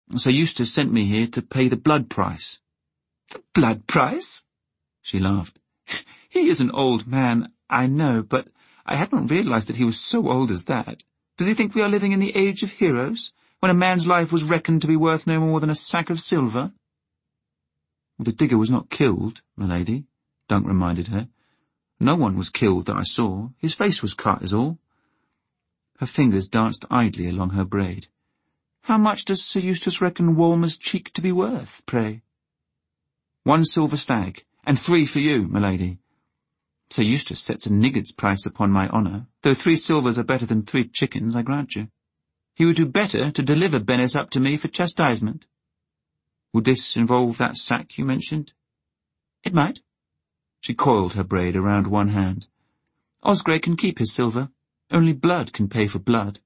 Sir Eustace sent me here to pay the blood price." "The blood price?" She laughed. "He is an old man, I know, but I had not realized that he was so old as that. Does he think we are living in the age of heroes, when a man's life was reckoned to be worth no more than a sack of silver?" "The digger was not killed, my lady," Dunk reminded her. "No one was killed that I saw. His face was cut, is all." Her fingers danced idly along her braid. "How much does Sir Eustace reckon Walmer's cheek to be worth, pray?" "1 silver stag, and 3 for you, my lady. Sir Eustace sets a niggard's price upon my honour, though 3 silvers are better than 3 chickens, I grant you. He would do better to deliver Bennis up to me for chastisement." "Would this involve that sack you mentioned?" "It might." She coiled her braid around one hand. "Osgrey can keep his silver. Only blood can pay for blood."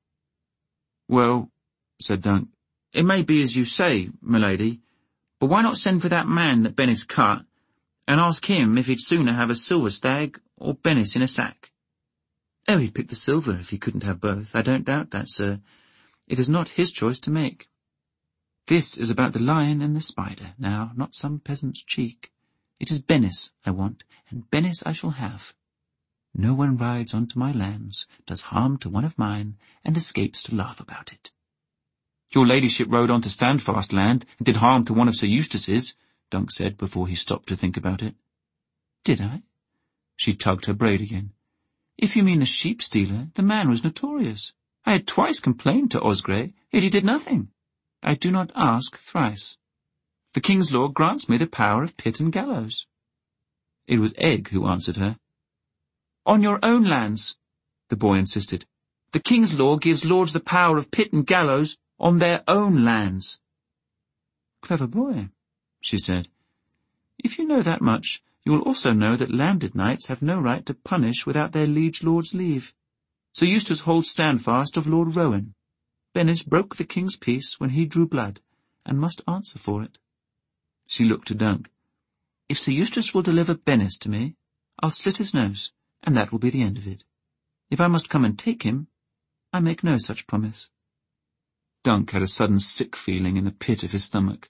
"Well," said Dunk, "it may be as you say, my lady, but why not send for that man that Bennis cut, and ask him if he'd sooner have a silver stag or Bennis in a sack?" "Oh, he'd pick the silver if he couldn't have both. I don't doubt that, sir. It is not his choice to make. This is about the lion and the spider, now, not some peasant's cheek. It is Bennis I want, and Bennis I shall have. No one rides onto my lands, does harm to one of mine, and escapes to laugh about it." "Your ladyship rode on to Standfast land and did harm to one of Sir Eustace's," Dunk said before he stopped to think about it. "Did I?" She tugged her braid again. "If you mean the sheep-stealer, the man was notorious. I had twice complained to Osgrey, yet he did nothing. I do not ask thrice. The king's law grants me the power of pit and gallows." It was Egg who answered her. "On your own lands," the boy insisted. "The king's law gives lords the power of pit and gallows on their own lands." "Clever boy," she said. "If you know that much, you will also know that landed knights have no right to punish without their liege lord's leave. Sir Eustace holds Standfast of Lord Rowan. Bennis broke the king's peace when he drew blood, and must answer for it." She looked to Dunk. "If Sir Eustace will deliver Bennis to me, I'll slit his nose, and that will be the end of it. If I must come and take him, I make no such promise." Dunk had a sudden sick feeling in the pit of his stomach.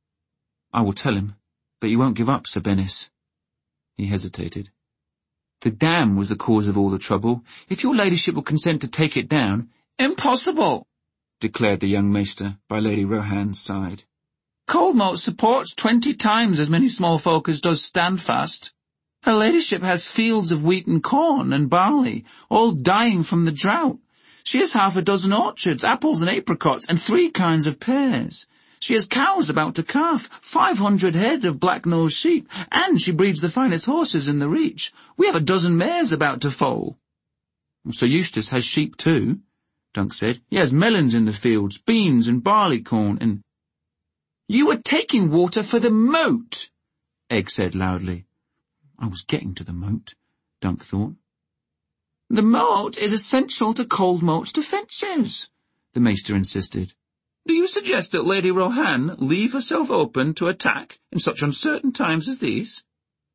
"I will tell him, but you won't give up Sir Bennis." He hesitated. "The dam was the cause of all the trouble. If your ladyship will consent to take it down—" "Impossible!" declared the young maester by Lady Rohan's side. "Coldmoat supports 20 times as many small folk as does Standfast. Her ladyship has fields of wheat and corn and barley, all dying from the drought. She has 6 orchards, apples and apricots, and 3 kinds of pears. She has cows about to calf, 500 head of black-nosed sheep, and she breeds the finest horses in the Reach. We have 12 mares about to foal." "Sir Eustace has sheep too," Dunk said. "He has melons in the fields, beans and barley corn, and—" "You are taking water for the moat," Egg said loudly. I was getting to the moat, Dunk thought. "The moat is essential to Coldmoat's defences," the maester insisted. "Do you suggest that Lady Rohan leave herself open to attack in such uncertain times as these?"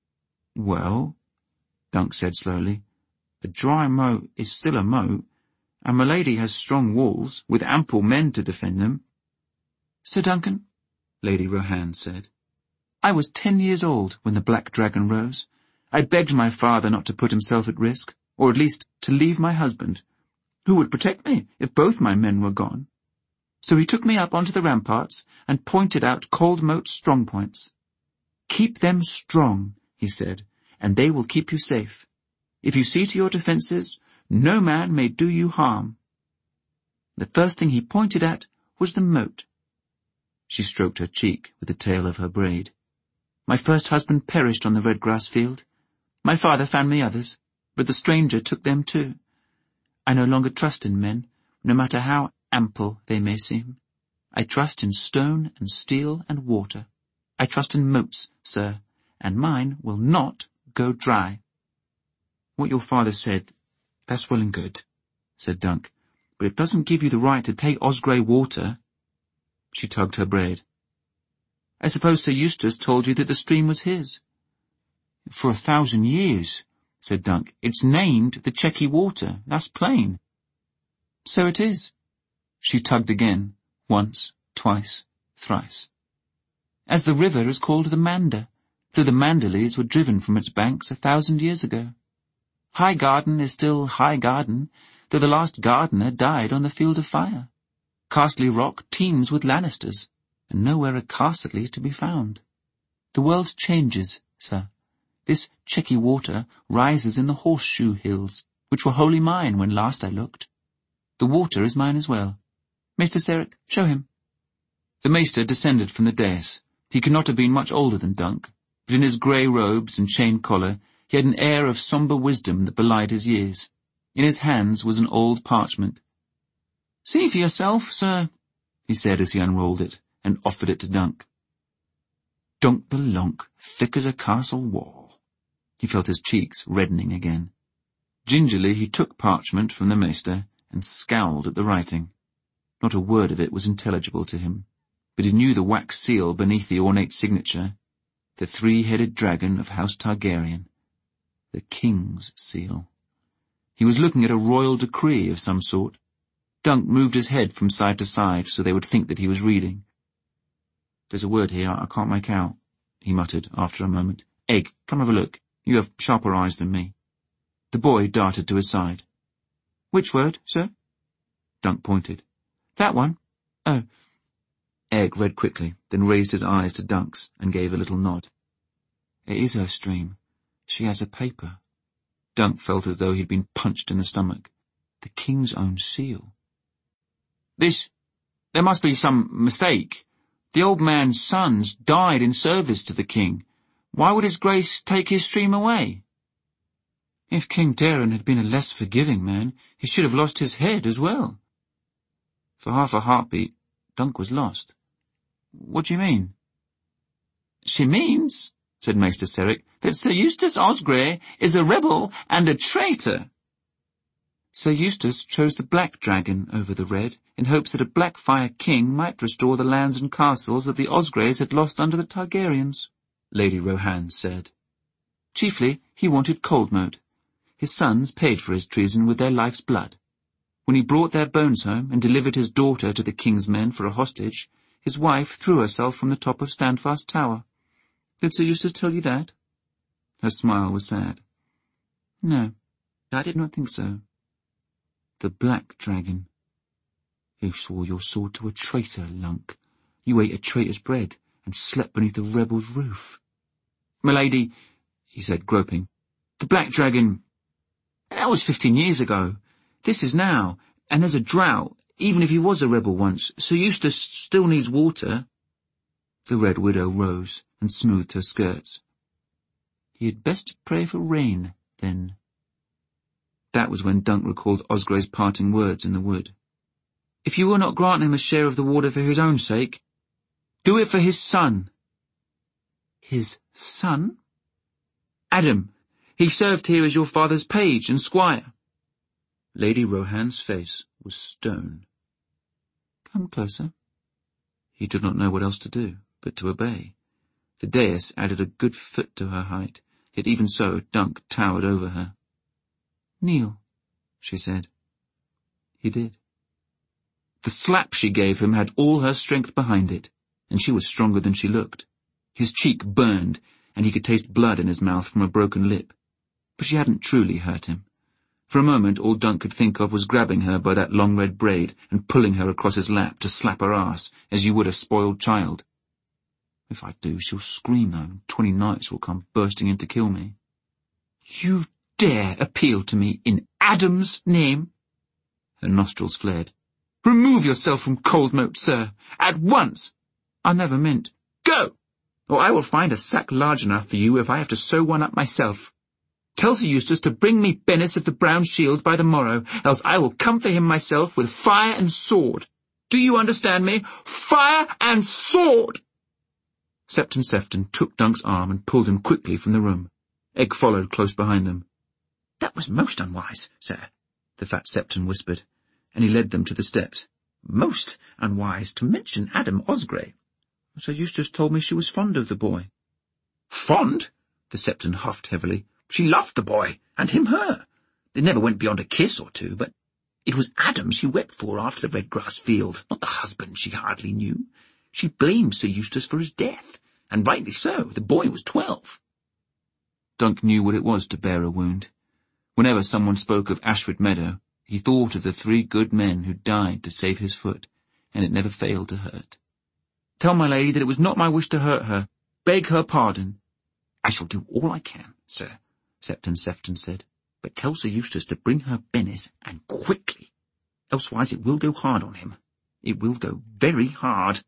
"Well," Dunk said slowly, "a dry moat is still a moat, and my lady has strong walls, with ample men to defend them." "Sir Duncan," Lady Rohan said, "I was 10 years old when the Black Dragon rose. I begged my father not to put himself at risk, or at least to leave my husband. Who would protect me if both my men were gone? So he took me up onto the ramparts and pointed out Coldmoat's strong points. 'Keep them strong,' he said, 'and they will keep you safe. If you see to your defences, no man may do you harm.' The first thing he pointed at was the moat." She stroked her cheek with the tail of her braid. "My first husband perished on the red grass field. My father found me others, but the stranger took them too. I no longer trust in men, no matter how ample they may seem. I trust in stone and steel and water. I trust in moats, sir, and mine will not go dry." "What your father said, that's well and good," said Dunk, "but it doesn't give you the right to take Osgrey water." She tugged her braid. "I suppose Sir Eustace told you that the stream was his?" "For 1,000 years, said Dunk. "It's named the Chequy Water, that's plain." "So it is." She tugged again, once, twice, thrice. As the river is called the Mander, though the Manderleys were driven from its banks 1,000 years ago. Highgarden is still Highgarden, though the last gardener died on the field of fire. Castley Rock teems with Lannisters, and nowhere a Castley to be found. The world changes, sir. This Chequy water rises in the Horseshoe Hills, which were wholly mine when last I looked. The water is mine as well. Maester Serrick, show him. The maester descended from the dais. He could not have been much older than Dunk, but in his grey robes and chain collar he had an air of sombre wisdom that belied his years. In his hands was an old parchment. "See for yourself, sir," he said as he unrolled it, and offered it to Dunk. Dunk the Lonk, thick as a castle wall. He felt his cheeks reddening again. Gingerly he took parchment from the maester and scowled at the writing. Not a word of it was intelligible to him, but he knew the wax seal beneath the ornate signature, the three-headed dragon of House Targaryen, the king's seal. He was looking at a royal decree of some sort. Dunk moved his head from side to side so they would think that he was reading. "There's a word here I can't make out," he muttered after a moment. "Egg, come have a look. You have sharper eyes than me." The boy darted to his side. "Which word, sir?" Dunk pointed. "That one? Oh." Egg read quickly, then raised his eyes to Dunk's and gave a little nod. "It is her stream. She has a paper." Dunk felt as though he'd been punched in the stomach. The king's own seal. There must be some mistake. The old man's sons died in service to the king. Why would his grace take his stream away?" "If King Daeron had been a less forgiving man, he should have lost his head as well." For half a heartbeat, Dunk was lost. "What do you mean?" "She means," said Maester Serrick, "that Sir Eustace Osgrey is a rebel and a traitor." Sir Eustace chose the Black Dragon over the Red in hopes that a Blackfire king might restore the lands and castles that the Osgreys had lost under the Targaryens, Lady Rohan said. Chiefly, he wanted Coldmoat. His sons paid for his treason with their life's blood. When he brought their bones home and delivered his daughter to the king's men for a hostage, his wife threw herself from the top of Standfast Tower. Did Sir Eustace tell you that? Her smile was sad. No, I did not think so. The Black Dragon. You swore your sword to a traitor, Lunk. You ate a traitor's bread and slept beneath a rebel's roof. My lady, he said, groping, the Black Dragon... That was 15 years ago. This is now, and there's a drought. Even if he was a rebel once, Sir Eustace still needs water. The Red Widow rose and smoothed her skirts. He had best pray for rain, then. That was when Dunk recalled Osgrey's parting words in the wood. If you will not grant him a share of the water for his own sake, do it for his son. His son? Adam. He served here as your father's page and squire. Lady Rohan's face was stone. Come closer. He did not know what else to do, but to obey. The dais added a good foot to her height, yet even so Dunk towered over her. Kneel, she said. He did. The slap she gave him had all her strength behind it, and she was stronger than she looked. His cheek burned, and he could taste blood in his mouth from a broken lip. But she hadn't truly hurt him. For a moment all Dunk could think of was grabbing her by that long red braid and pulling her across his lap to slap her ass, as you would a spoiled child. If I do, she'll scream, though, and 20 knights will come bursting in to kill me. You dare appeal to me in Adam's name? Her nostrils flared. Remove yourself from Coldmoat, sir, at once. I never meant. Go, or I will find a sack large enough for you if I have to sew one up myself. Tell Sir Eustace to bring me Bennis of the Brown Shield by the morrow, else I will come for him myself with fire and sword. Do you understand me? Fire and sword! Septon Sefton took Dunk's arm and pulled him quickly from the room. Egg followed close behind them. That was most unwise, sir, the fat Septon whispered, and he led them to the steps. Most unwise to mention Adam Osgrey. Sir Eustace told me she was fond of the boy. Fond? The Septon huffed heavily. She loved the boy, and him her. They never went beyond a kiss or two, but it was Adam she wept for after the red grass field, not the husband she hardly knew. She blamed Sir Eustace for his death, and rightly so. The boy was 12. Dunk knew what it was to bear a wound. Whenever someone spoke of Ashford Meadow, he thought of the 3 good men who died to save his foot, and it never failed to hurt. "Tell my lady that it was not my wish to hurt her. Beg her pardon." "I shall do all I can, sir," Septon Sefton said. "But tell Sir Eustace to bring her Bennis, and quickly. Elsewise it will go hard on him. It will go very hard."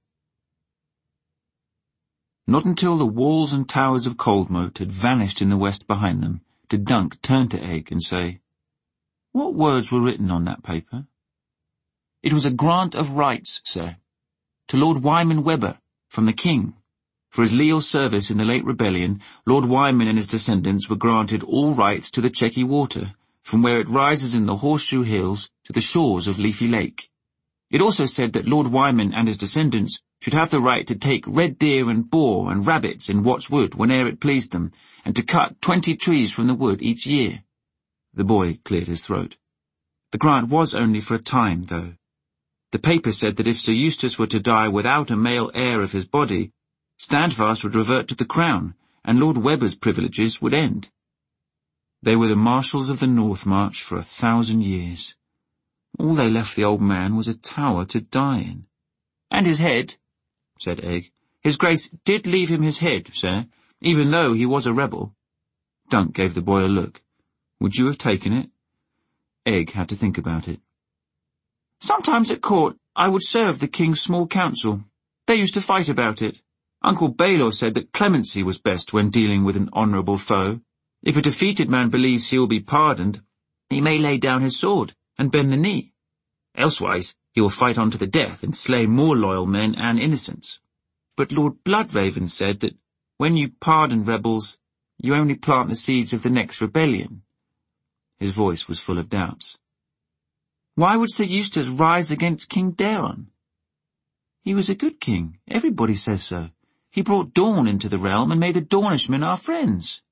Not until the walls and towers of Coldmoat had vanished in the west behind them did Dunk turn to Egg and say, "What words were written on that paper?" "It was a grant of rights, sir, to Lord Wyman Webber, from the King. For his leal service in the late rebellion, Lord Wyman and his descendants were granted all rights to the Chequy Water, from where it rises in the Horseshoe Hills to the shores of Leafy Lake. It also said that Lord Wyman and his descendants should have the right to take red deer and boar and rabbits in Watts Wood whene'er it pleased them, and to cut 20 trees from the wood each year." The boy cleared his throat. The grant was only for a time, though. The paper said that if Sir Eustace were to die without a male heir of his body, Standfast would revert to the crown, and Lord Webber's privileges would end. They were the marshals of the North March for 1,000 years. All they left the old man was a tower to die in. "And his head," said Egg. "His Grace did leave him his head, sir, even though he was a rebel." Dunk gave the boy a look. "Would you have taken it?" Egg had to think about it. "Sometimes at court I would serve the King's small council. They used to fight about it. Uncle Baylor said that clemency was best when dealing with an honourable foe. If a defeated man believes he will be pardoned, he may lay down his sword and bend the knee. Elsewise, he will fight on to the death and slay more loyal men and innocents. But Lord Bloodraven said that when you pardon rebels, you only plant the seeds of the next rebellion." His voice was full of doubts. "Why would Sir Eustace rise against King Daron?" "He was a good king. Everybody says so. He brought dawn into the realm and made the Dornishmen our friends."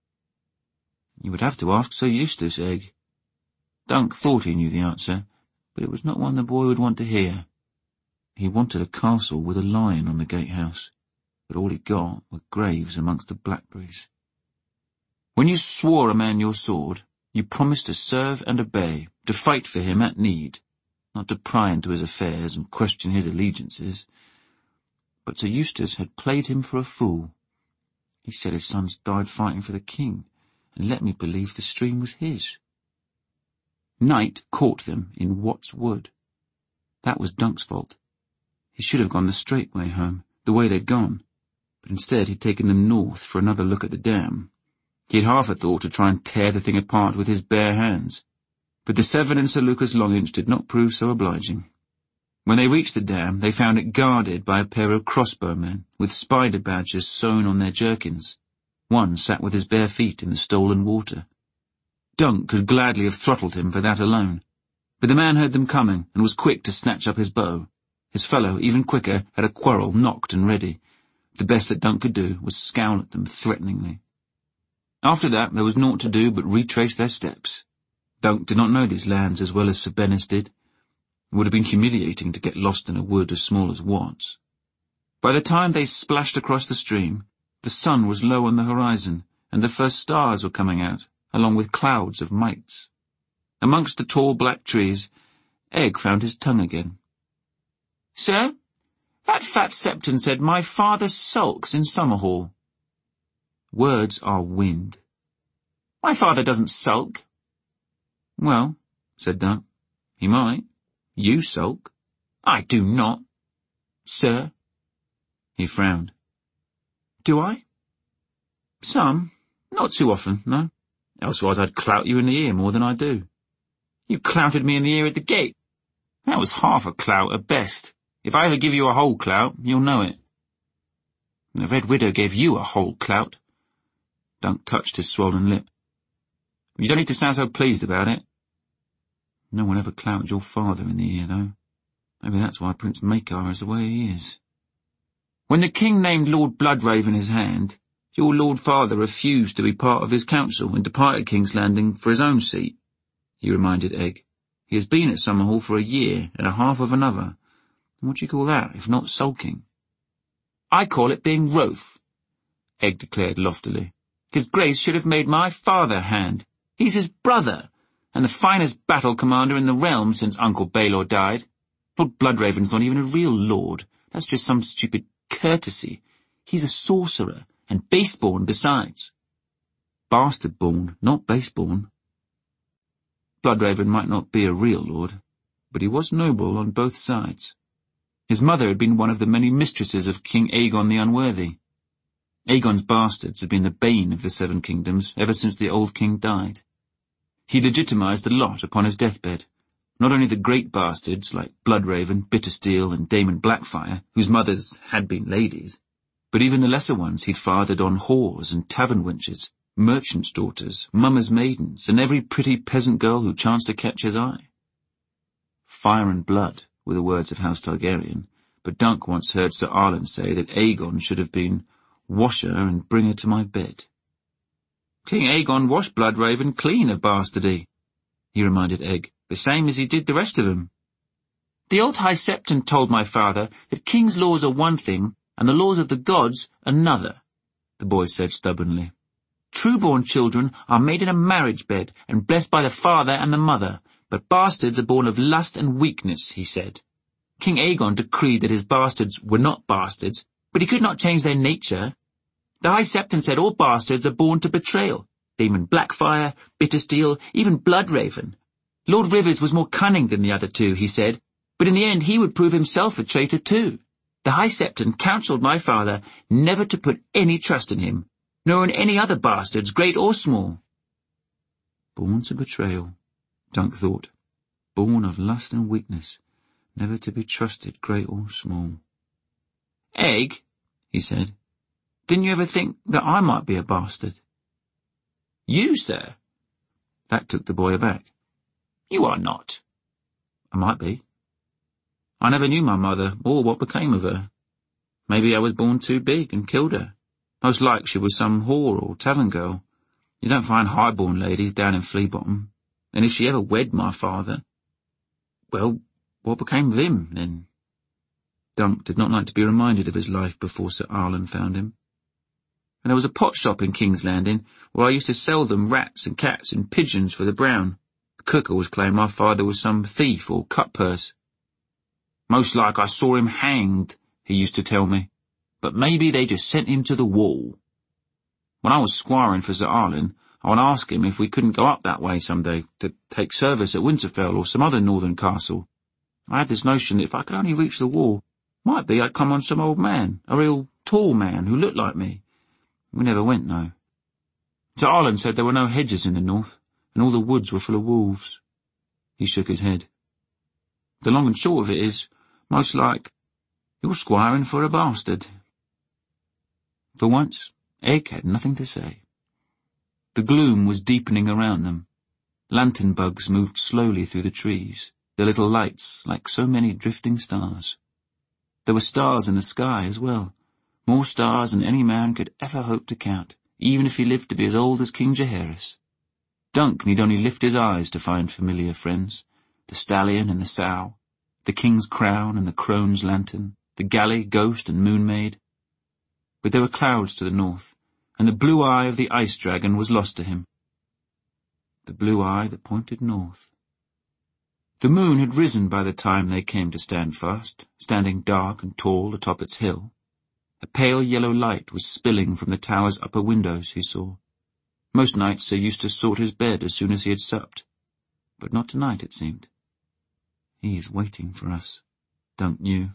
"You would have to ask Sir Eustace, Egg." Dunk thought he knew the answer, but it was not one the boy would want to hear. He wanted a castle with a lion on the gatehouse, but all he got were graves amongst the blackberries. "When you swore a man your sword, you promised to serve and obey, to fight for him at need, not to pry into his affairs and question his allegiances. But Sir Eustace had played him for a fool. He said his sons died fighting for the king, and let me believe the stream was his. Night caught them in Watts Wood. That was Dunk's fault. He should have gone the straight way home, the way they'd gone, but instead he'd taken them north for another look at the dam. He had half a thought to try and tear the thing apart with his bare hands, but the Severn and Sir Lucas Longinch did not prove so obliging. When they reached the dam, they found it guarded by a pair of crossbowmen, with spider badges sewn on their jerkins. One sat with his bare feet in the stolen water. Dunk could gladly have throttled him for that alone, but the man heard them coming and was quick to snatch up his bow. His fellow, even quicker, had a quarrel knocked and ready. The best that Dunk could do was scowl at them threateningly. After that, there was naught to do but retrace their steps. Dunk did not know these lands as well as Sir Bennis did. It would have been humiliating to get lost in a wood as small as Watts. By the time they splashed across the stream, the sun was low on the horizon, and the first stars were coming out, along with clouds of mites. Amongst the tall black trees, Egg found his tongue again. "Sir, that fat Septon said my father sulks in Summerhall." "Words are wind." "My father doesn't sulk." "Well," said Dunk, "he might. You sulk." "I do not." "Sir?" He frowned. "Do I?" "Some. Not too often, no. Elsewise I'd clout you in the ear more than I do." "You clouted me in the ear at the gate." "That was half a clout at best. If I ever give you a whole clout, you'll know it." "The Red Widow gave you a whole clout." Dunk touched his swollen lip. "You don't need to sound so pleased about it." "No one ever clouted your father in the ear, though. Maybe that's why Prince Maekar is the way he is." "When the king named Lord Bloodraven his hand, your Lord Father refused to be part of his council and departed King's Landing for his own seat," he reminded Egg. "He has been at Summerhall for a year and a half of another. What do you call that, if not sulking?" I call it being wroth, Egg declared loftily. His Grace should have made my father hand. He's his brother, and the finest battle commander in the realm since Uncle Baelor died. Lord Bloodraven's not even a real lord. That's just some stupid courtesy. He's a sorcerer, and baseborn besides. Bastard-born, not baseborn. Bloodraven might not be a real lord, but he was noble on both sides. His mother had been one of the many mistresses of King Aegon the Unworthy. Aegon's bastards had been the bane of the Seven Kingdoms ever since the old king died. He legitimized the lot upon his deathbed, not only the great bastards like Bloodraven, Bittersteel, and Daemon Blackfire, whose mothers had been ladies, but even the lesser ones he'd fathered on whores and tavern wenches, merchants' daughters, mummers' maidens, and every pretty peasant girl who chanced to catch his eye. Fire and blood were the words of House Targaryen, but Dunk once heard Sir Arlen say that Aegon should have been wash her and bring her to my bed. King Aegon washed Bloodraven clean of bastardy, he reminded Egg, the same as he did the rest of them. The old High Septon told my father that king's laws are one thing and the laws of the gods another, the boy said stubbornly. True-born children are made in a marriage bed and blessed by the father and the mother, but bastards are born of lust and weakness, he said. King Aegon decreed that his bastards were not bastards, but he could not change their nature. The High Septon said all bastards are born to betrayal. Daemon Blackfire, Bittersteel, even Bloodraven. Lord Rivers was more cunning than the other two, he said, but in the end he would prove himself a traitor too. The High Septon counselled my father never to put any trust in him, nor in any other bastards, great or small. Born to betrayal, Dunk thought. Born of lust and weakness, never to be trusted, great or small. Egg, he said, didn't you ever think that I might be a bastard? You, sir? That took the boy aback. You are not. I might be. I never knew my mother or what became of her. Maybe I was born too big and killed her. Most like she was some whore or tavern girl. You don't find high-born ladies down in Flea Bottom. And if she ever wed my father, well, what became of him, then? Dunk did not like to be reminded of his life before Sir Arlen found him. And there was a pot shop in King's Landing where I used to sell them rats and cats and pigeons for the brown. The cook always claimed my father was some thief or cut-purse. Most like I saw him hanged, he used to tell me. But maybe they just sent him to the wall. When I was squiring for Sir Arlen, I would ask him if we couldn't go up that way some day to take service at Winterfell or some other northern castle. I had this notion that if I could only reach the wall, might be I'd come on some old man, a real tall man who looked like me. We never went, no. Sir Arlen said there were no hedges in the north, and all the woods were full of wolves. He shook his head. The long and short of it is, most like, you're squiring for a bastard. For once, Egg had nothing to say. The gloom was deepening around them. Lantern bugs moved slowly through the trees, their little lights like so many drifting stars. There were stars in the sky as well, more stars than any man could ever hope to count, even if he lived to be as old as King Jaehaerys. Dunk need only lift his eyes to find familiar friends, the stallion and the sow, the king's crown and the crone's lantern, the galley, ghost and moon maid. But there were clouds to the north, and the blue eye of the ice dragon was lost to him. The blue eye that pointed north. The moon had risen by the time they came to stand fast, standing dark and tall atop its hill. A pale yellow light was spilling from the tower's upper windows, he saw. Most nights Sir Eustace sought his bed as soon as he had supped, but not tonight, it seemed. He is waiting for us, Dunk knew.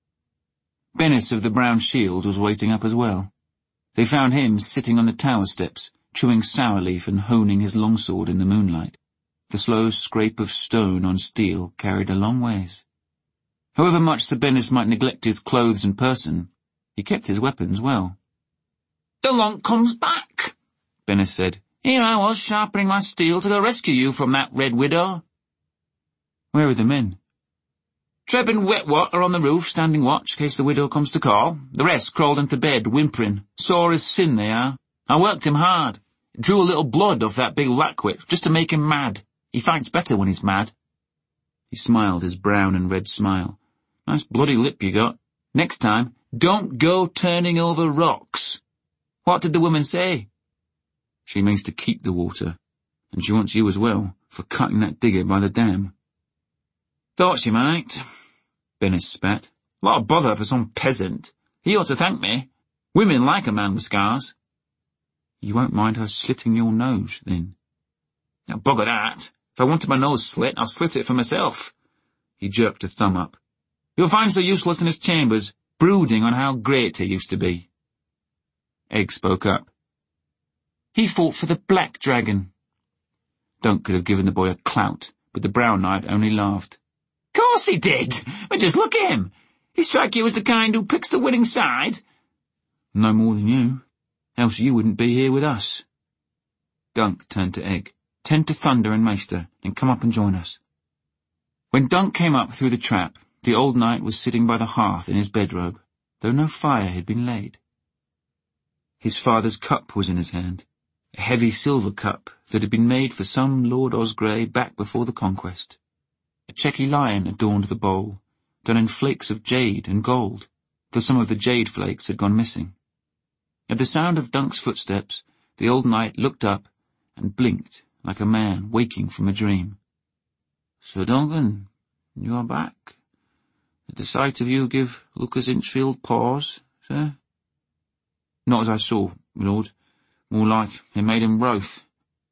Bennis of the Brown Shield was waiting up as well. They found him sitting on the tower steps, chewing sour leaf and honing his longsword in the moonlight. The slow scrape of stone on steel carried a long ways. However much Sir Bennis might neglect his clothes and person, he kept his weapons well. "The Lonk comes back," Bennis said. "Here I was sharpening my steel to go rescue you from that Red Widow." "Where are the men?" "Treb and Wetwat are on the roof, standing watch, in case the widow comes to call. The rest crawled into bed, whimpering. Sore as sin they are. I worked him hard. Drew a little blood off that big lackwit, just to make him mad. He fights better when he's mad." He smiled his brown and red smile. "Nice bloody lip you got. Next time, Don't go turning over rocks. What did the woman say? She means to keep the water, and she wants you as well, for cutting that digger by the dam. Thought she might. Bennis spat. Lot of bother for some peasant. He ought to thank me. Women like a man with scars. You won't mind her slitting your nose, then? Now, bugger that. If I wanted my nose slit, I'll slit it for myself. He jerked a thumb up. You'll find so useless in his chambers, brooding on how great he used to be. Egg spoke up. He fought for the Black Dragon. Dunk could have given the boy a clout, but the Brown Knight only laughed. Course he did! But just look at him! He strike you as the kind who picks the winning side? No more than you, else you wouldn't be here with us. Dunk turned to Egg. Tend to Thunder and Maester, and come up and join us. When Dunk came up through the trap, the old knight was sitting by the hearth in his bedrobe, though no fire had been laid. His father's cup was in his hand, a heavy silver cup that had been made for some Lord Osgrey back before the conquest. A checky lion adorned the bowl, done in flakes of jade and gold, though some of the jade flakes had gone missing. At the sound of Dunk's footsteps, the old knight looked up and blinked like a man waking from a dream. Sir Duncan, you are back. Did the sight of you give Lucas Inchfield pause, sir? Not as I saw, my lord. More like it made him wroth.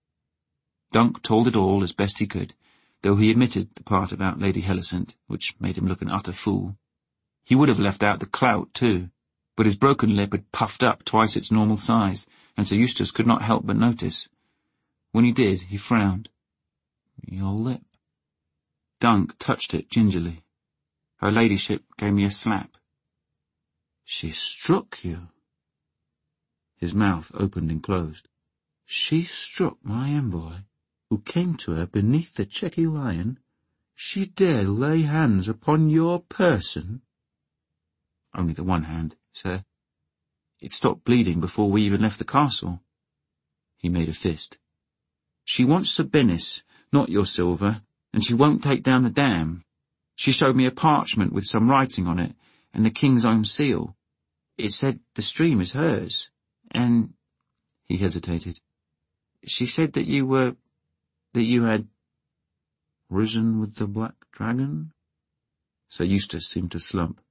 Dunk told it all as best he could, though he admitted the part about Lady Helicent, which made him look an utter fool. He would have left out the clout, too, but his broken lip had puffed up twice its normal size, and Sir Eustace could not help but notice. When he did, he frowned. Your lip. Dunk touched it gingerly. Her ladyship gave me a slap. She struck you. His mouth opened and closed. She struck my envoy, who came to her beneath the checky lion. She dared lay hands upon your person? Only the one hand, sir. It stopped bleeding before we even left the castle. He made a fist. She wants Sir Bennis, not your silver, and she won't take down the dam. She showed me a parchment with some writing on it, and the king's own seal. It said the stream is hers, and— He hesitated. She said that you had— Risen with the Black Dragon? Sir Eustace seemed to slump.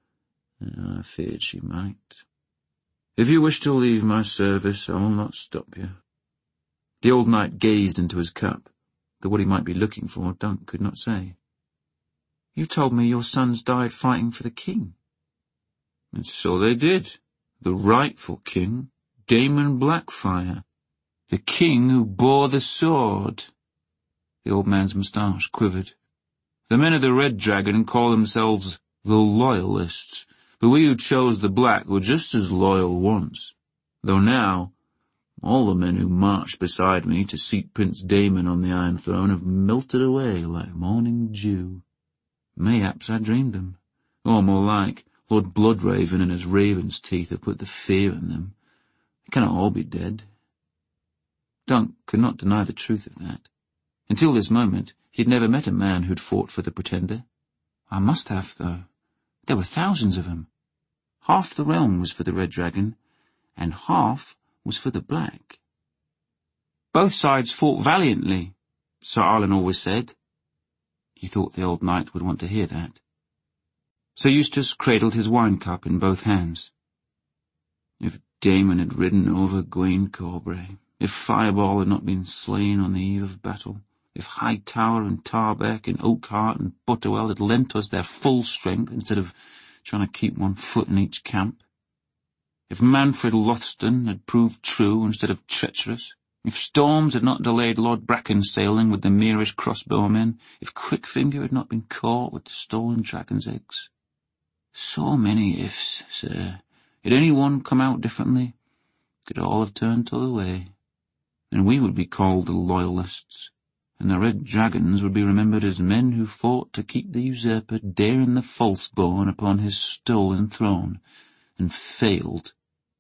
I feared she might. If you wish to leave my service, I will not stop you. The old knight gazed into his cup, though what he might be looking for Dunk could not say. You told me your sons died fighting for the king. And so they did. The rightful king, Daemon Blackfire. The king who bore the sword. The old man's moustache quivered. The men of the Red Dragon call themselves the Loyalists, but we who chose the Black were just as loyal once. Though now, all the men who marched beside me to seat Prince Daemon on the Iron Throne have melted away like morning dew. Mayhaps I dreamed them. Or more like, Lord Bloodraven and his raven's teeth have put the fear in them. They cannot all be dead. Dunk could not deny the truth of that. Until this moment, he had never met a man who'd fought for the Pretender. I must have, though. There were thousands of them. Half the realm was for the Red Dragon, and half was for the Black. Both sides fought valiantly, Sir Arlen always said. He thought the old knight would want to hear that. Sir Eustace cradled his wine-cup in both hands. If Daemon had ridden over Gwaine Corbray, if Fireball had not been slain on the eve of battle, if Hightower and Tarbeck and Oakhart and Butterwell had lent us their full strength instead of trying to keep one foot in each camp, if Manfred Lothston had proved true instead of treacherous, if storms had not delayed Lord Bracken's sailing with the Meerish crossbowmen, if Quickfinger had not been caught with the stolen dragon's eggs. So many ifs, sir. Had any one come out differently, could all have turned t'other way. And we would be called the Loyalists, and the Red Dragons would be remembered as men who fought to keep the usurper daring the false-born upon his stolen throne, and failed.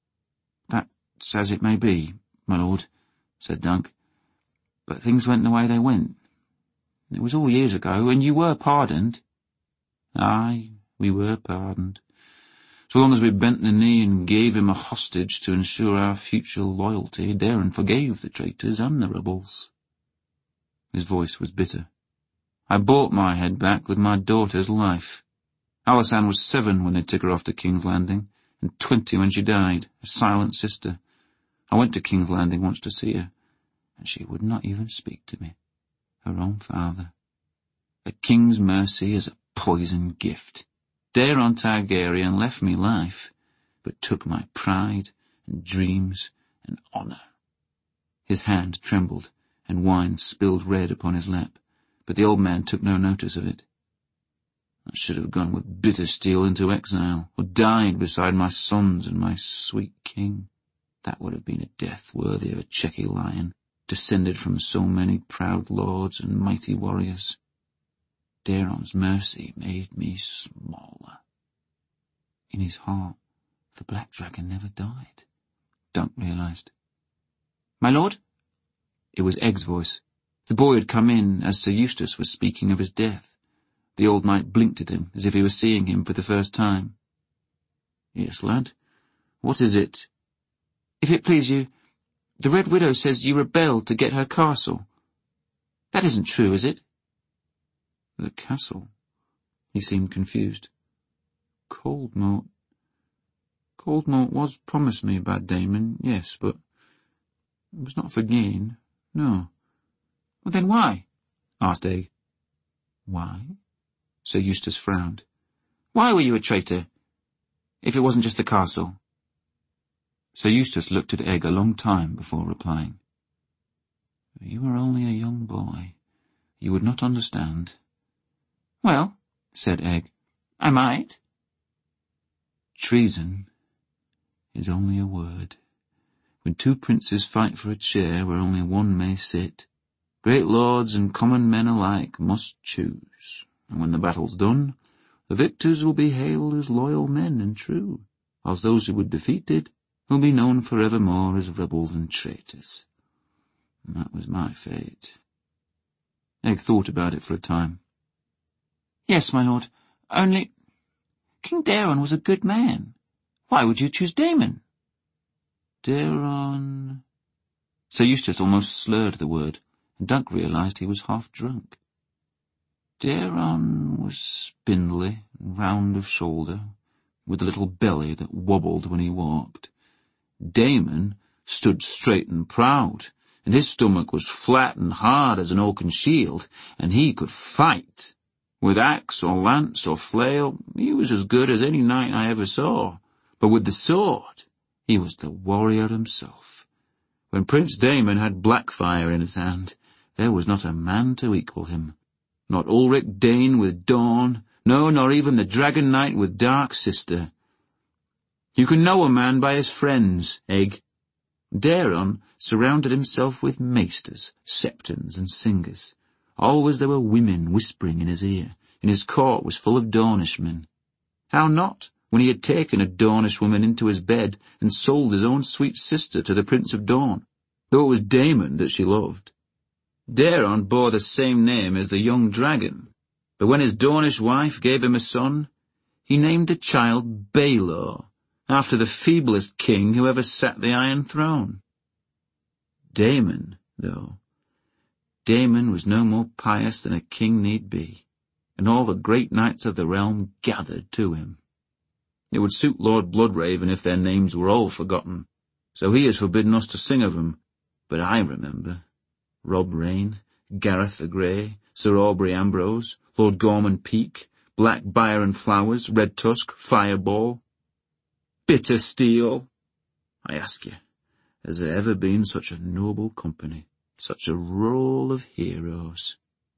That's as it may be, my lord, said Dunk. But things went the way they went. It was all years ago, and you were pardoned. Aye, we were pardoned. So long as we bent the knee and gave him a hostage to ensure our future loyalty, Daeron forgave the traitors and the rebels. His voice was bitter. I bought my head back with my daughter's life. Alysanne was 7 when they took her off to King's Landing, and 20 when she died, a silent sister. I went to King's Landing once to see her, and she would not even speak to me, her own father. A king's mercy is a poison gift. Daeron Targaryen left me life, but took my pride and dreams and honour. His hand trembled, and wine spilled red upon his lap, but the old man took no notice of it. I should have gone with bitter steel into exile, or died beside my sons and my sweet king. That would have been a death worthy of a Chequy lion, descended from so many proud lords and mighty warriors. Daeron's mercy made me smaller. In his heart, the black dragon never died, Dunk realized. "My lord?" It was Egg's voice. The boy had come in as Sir Eustace was speaking of his death. The old knight blinked at him as if he were seeing him for the first time. "Yes, lad. What is it?" "If it please you, the Red Widow says you rebelled to get her castle. That isn't true, is it?" "The castle?" He seemed confused. Coldmoat was promised me by Daemon, yes, but it was not for gain, no." "Well, then why?" asked Egg. "Why?" Sir Eustace frowned. "Why were you a traitor, if it wasn't just the castle?" Sir Eustace looked at Egg a long time before replying. "You are only a young boy. You would not understand." "Well," said Egg, "I might." "Treason is only a word. When 2 princes fight for a chair where only one may sit, great lords and common men alike must choose. And when the battle's done, the victors will be hailed as loyal men and true, whilst those who were defeated will be known forevermore as rebels and traitors. And that was my fate." Egg thought about it for a time. "Yes, my lord, only King Daeron was a good man. Why would you choose Daemon?" "Daeron—" Sir Eustace almost slurred the word, and Dunk realized he was half drunk. "Daeron was spindly and round of shoulder, with a little belly that wobbled when he walked. Daemon stood straight and proud, and his stomach was flat and hard as an oaken shield, and he could fight. With axe or lance or flail, he was as good as any knight I ever saw, but with the sword, he was the warrior himself. When Prince Daemon had Blackfyre in his hand, there was not a man to equal him. Not Ulrich Dane with Dawn, no, nor even the Dragon Knight with Dark Sister. You can know a man by his friends, Egg. Daeron surrounded himself with maesters, septons, and singers. Always there were women whispering in his ear, and his court was full of Dornishmen. How not, when he had taken a Dornish woman into his bed and sold his own sweet sister to the Prince of Dawn, though it was Daemon that she loved. Daeron bore the same name as the young dragon, but when his Dornish wife gave him a son, he named the child Baelor, after the feeblest king who ever sat the Iron Throne. Daemon, though, Daemon was no more pious than a king need be, and all the great knights of the realm gathered to him. It would suit Lord Bloodraven if their names were all forgotten, so he has forbidden us to sing of them, but I remember. Rob Rain, Gareth the Grey, Sir Aubrey Ambrose, Lord Gorman Peake, Black Byron Flowers, Red Tusk, Fireball. Bitter Steel! I ask you, has there ever been such a noble company, such a roll of heroes?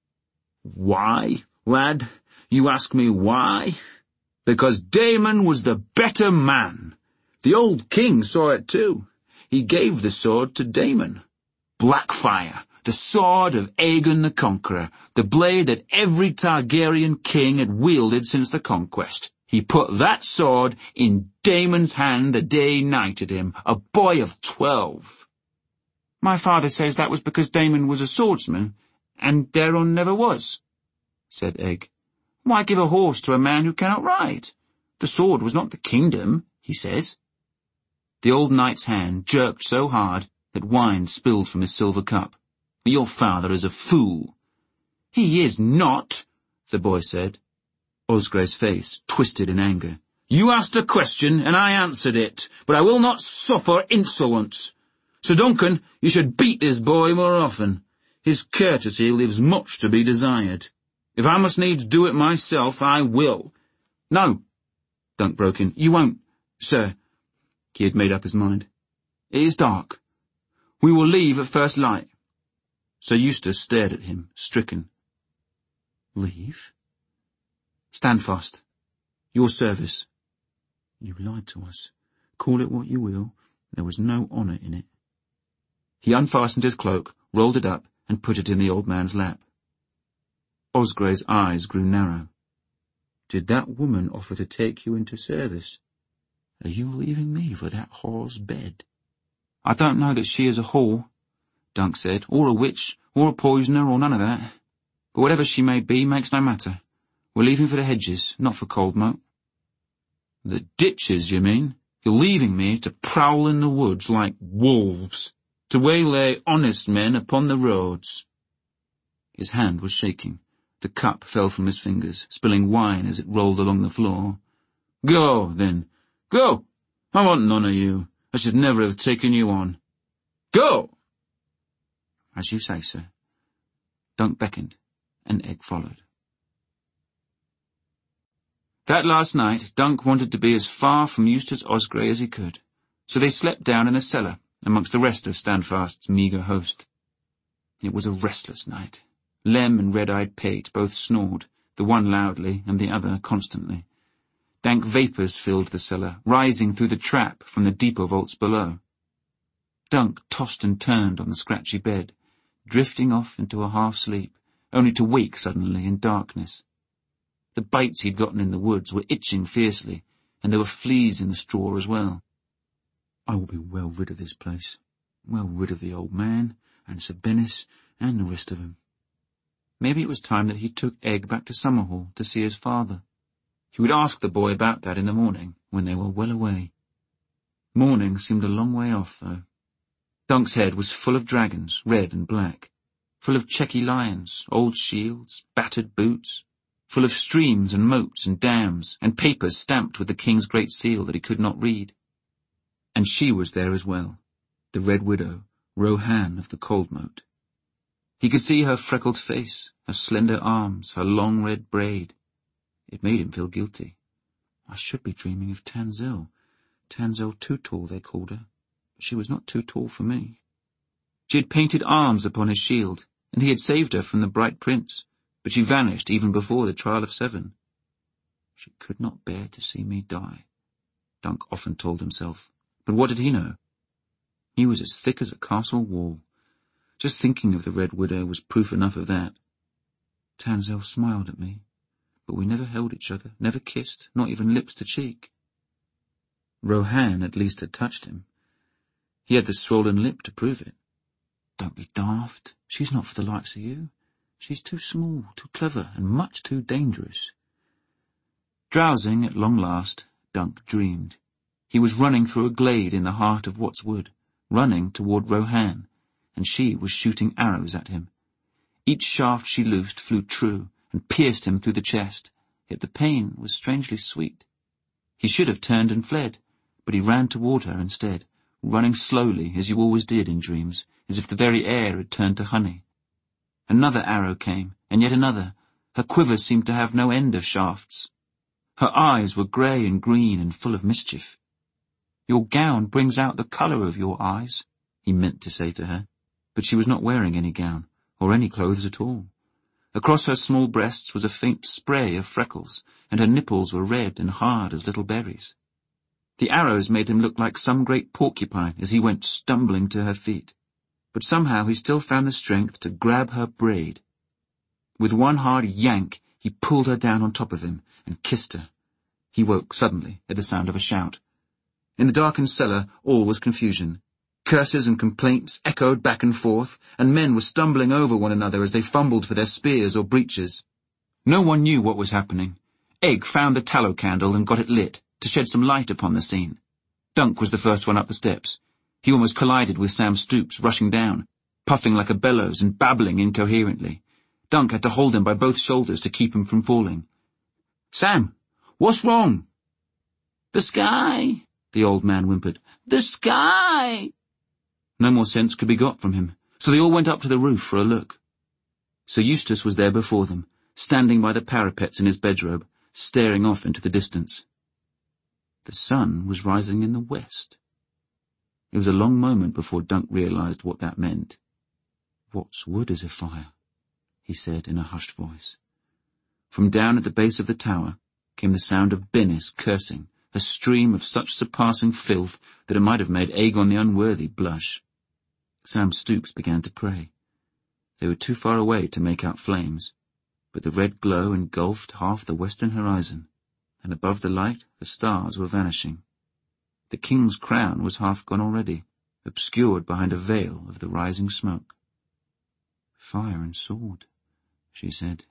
Why, lad? You ask me why? Because Daemon was the better man. The old king saw it too. He gave the sword to Daemon. Blackfyre, the sword of Aegon the Conqueror, the blade that every Targaryen king had wielded since the conquest. He put that sword in Daemon's hand the day he knighted him, a boy of 12. My father says that was because Daemon was a swordsman, and Daeron never was, said Egg. Why give a horse to a man who cannot ride? The sword was not the kingdom, he says." The old knight's hand jerked so hard that wine spilled from his silver cup. "Your father is a fool." "He is not," the boy said. Osgrey's face twisted in anger. "You asked a question, and I answered it, but I will not suffer insolence. Sir Duncan, you should beat this boy more often. His courtesy leaves much to be desired. If I must needs do it myself, I will." "No," Dunk broke in. "You won't, sir." He had made up his mind. "It is dark. We will leave at first light." Sir Eustace stared at him, stricken. "Leave?" "Stand fast. Your service." "You lied to us. Call it what you will. There was no honour in it." He unfastened his cloak, rolled it up, and put it in the old man's lap. Osgrey's eyes grew narrow. "Did that woman offer to take you into service? Are you leaving me for that whore's bed?" "I don't know that she is a whore," Dunk said, "or a witch, or a poisoner, or none of that. But whatever she may be makes no matter. We're leaving for the hedges, not for Coldmoat." "The ditches, you mean? You're leaving me to prowl in the woods like wolves, to waylay honest men upon the roads." His hand was shaking. The cup fell from his fingers, spilling wine as it rolled along the floor. "Go, then. Go. I want none of you. I should never have taken you on. Go!" "As you say, sir." Dunk beckoned, and Egg followed. That last night, Dunk wanted to be as far from Eustace Osgrey as he could, so they slept down in a cellar amongst the rest of Standfast's meagre host. It was a restless night. Lem and Red-Eyed Pate both snored, the one loudly and the other constantly. Dank vapours filled the cellar, rising through the trap from the deeper vaults below. Dunk tossed and turned on the scratchy bed, drifting off into a half-sleep, only to wake suddenly in darkness. The bites he'd gotten in the woods were itching fiercely, and there were fleas in the straw as well. "I will be well rid of this place, well rid of the old man, and Sir Bennis, and the rest of them." Maybe it was time that he took Egg back to Summerhall to see his father. He would ask the boy about that in the morning, when they were well away. Morning seemed a long way off, though. Dunk's head was full of dragons, red and black, full of checky lions, old shields, battered boots, full of streams and moats and dams, and papers stamped with the king's great seal that he could not read. And she was there as well, the Red Widow, Rohan of the Coldmoat. He could see her freckled face, her slender arms, her long red braid. It made him feel guilty. I should be dreaming of Tanzil. Tanzil Too Tall, they called her. But she was not too tall for me. She had painted arms upon his shield, and he had saved her from the Bright Prince, but she vanished even before the trial of 7. She could not bear to see me die, Dunk often told himself. But what did he know? He was as thick as a castle wall. Just thinking of the Red Widow was proof enough of that. Tanzil smiled at me, but we never held each other, never kissed, not even lips to cheek. Rohan at least had touched him. He had the swollen lip to prove it. Don't be daft. She's not for the likes of you. She's too small, too clever, and much too dangerous. Drowsing at long last, Dunk dreamed. He was running through a glade in the heart of Watts Wood, running toward Rohan, and she was shooting arrows at him. Each shaft she loosed flew true and pierced him through the chest, yet the pain was strangely sweet. He should have turned and fled, but he ran toward her instead, running slowly as you always did in dreams, as if the very air had turned to honey. Another arrow came, and yet another. Her quiver seemed to have no end of shafts. Her eyes were grey and green and full of mischief. "Your gown brings out the colour of your eyes," he meant to say to her, but she was not wearing any gown, or any clothes at all. Across her small breasts was a faint spray of freckles, and her nipples were red and hard as little berries. The arrows made him look like some great porcupine as he went stumbling to her feet, but somehow he still found the strength to grab her braid. With one hard yank, he pulled her down on top of him and kissed her. He woke suddenly at the sound of a shout. In the darkened cellar, all was confusion. Curses and complaints echoed back and forth, and men were stumbling over one another as they fumbled for their spears or breeches. No one knew what was happening. Egg found the tallow candle and got it lit, to shed some light upon the scene. Dunk was the first one up the steps. He almost collided with Sam Stoops, rushing down, puffing like a bellows and babbling incoherently. Dunk had to hold him by both shoulders to keep him from falling. "Sam, what's wrong?" "The sky," the old man whimpered. "The sky." No more sense could be got from him, so they all went up to the roof for a look. Sir Eustace was there before them, standing by the parapets in his bedrobe, staring off into the distance. The sun was rising in the west. It was a long moment before Dunk realized what that meant. "What's wood is a fire?" he said in a hushed voice. From down at the base of the tower came the sound of Bennis cursing, a stream of such surpassing filth that it might have made Aegon the Unworthy blush. Sam Stoops began to pray. They were too far away to make out flames, but the red glow engulfed half the western horizon, and above the light the stars were vanishing. The king's crown was half gone already, obscured behind a veil of the rising smoke. "Fire and sword," she said.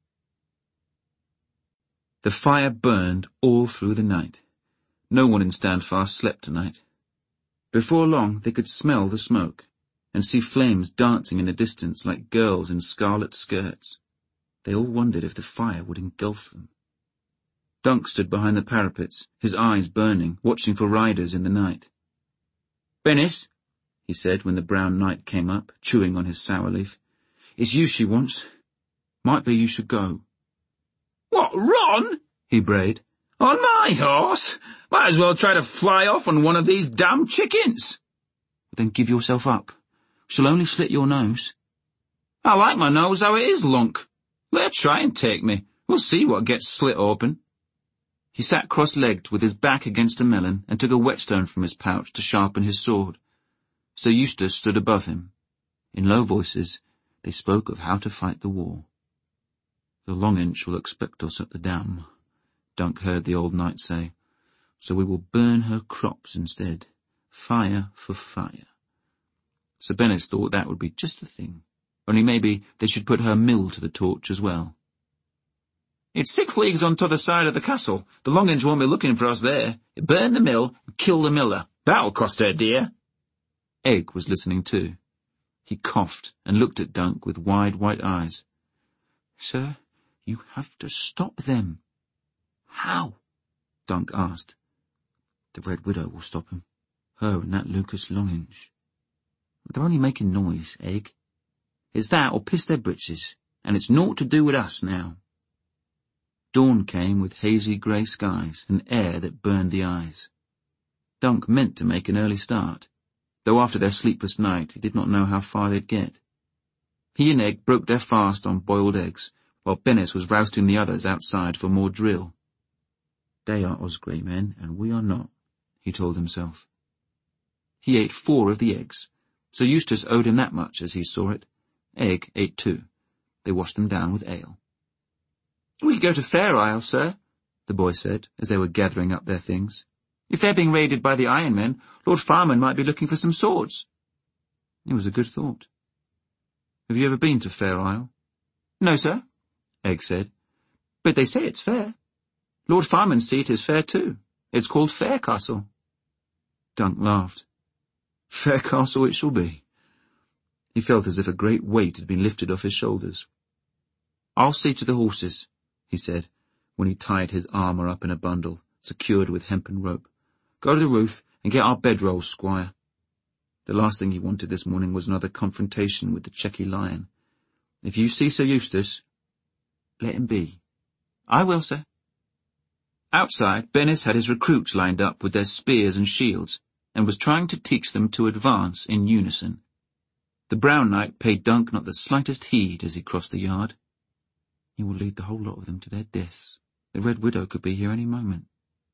The fire burned all through the night. No one in Standfast slept tonight. Before long they could smell the smoke, and see flames dancing in the distance like girls in scarlet skirts. They all wondered if the fire would engulf them. Dunk stood behind the parapets, his eyes burning, watching for riders in the night. "Bennis," he said when the brown knight came up, chewing on his sour leaf, "it's you she wants. Might be you should go." "What, run?" he brayed. "On my horse? Might as well try to fly off on one of these damn chickens." "Then give yourself up. She'll only slit your nose." "I like my nose how it is, Lunk. Let her try and take me. We'll see what gets slit open." He sat cross-legged with his back against a melon and took a whetstone from his pouch to sharpen his sword. Sir Eustace stood above him. In low voices, they spoke of how to fight the war. "The Longinch will expect us at the dam," Dunk heard the old knight say, "so we will burn her crops instead. Fire for fire." Sir Bennis thought that would be just the thing, only maybe they should put her mill to the torch as well. "It's 6 leagues on t'other side of the castle. The Longinch won't be looking for us there. Burn the mill and kill the miller. That'll cost her dear." Egg was listening too. He coughed and looked at Dunk with wide white eyes. "Sir, you have to stop them." "How?" Dunk asked. "The Red Widow will stop him. Her and that Lucas Longinch. They're only making noise, Egg. It's that or piss their britches, and it's naught to do with us now." Dawn came with hazy grey skies, an air that burned the eyes. Dunk meant to make an early start, though after their sleepless night he did not know how far they'd get. He and Egg broke their fast on boiled eggs, while Bennis was rousting the others outside for more drill. "They are Osgrey men, and we are not," he told himself. He ate 4 of the eggs. Sir Eustace owed him that much as he saw it. Egg ate 2. They washed them down with ale. "We could go to Fair Isle, sir," the boy said, as they were gathering up their things. "If they're being raided by the Iron Men, Lord Farman might be looking for some swords." It was a good thought. "Have you ever been to Fair Isle?" "No, sir," Egg said. "But they say it's fair. Lord Farman's seat is fair too. It's called Faircastle." Dunk laughed. "Faircastle it shall be." He felt as if a great weight had been lifted off his shoulders. "I'll see to the horses," he said, when he tied his armour up in a bundle, secured with hempen rope. "Go to the roof and get our bedrolls, squire." The last thing he wanted this morning was another confrontation with the Chequy lion. "If you see Sir Eustace, let him be." "I will, sir." Outside, Bennis had his recruits lined up with their spears and shields, and was trying to teach them to advance in unison. The Brown Knight paid Dunk not the slightest heed as he crossed the yard. "He will lead the whole lot of them to their deaths. The Red Widow could be here any moment."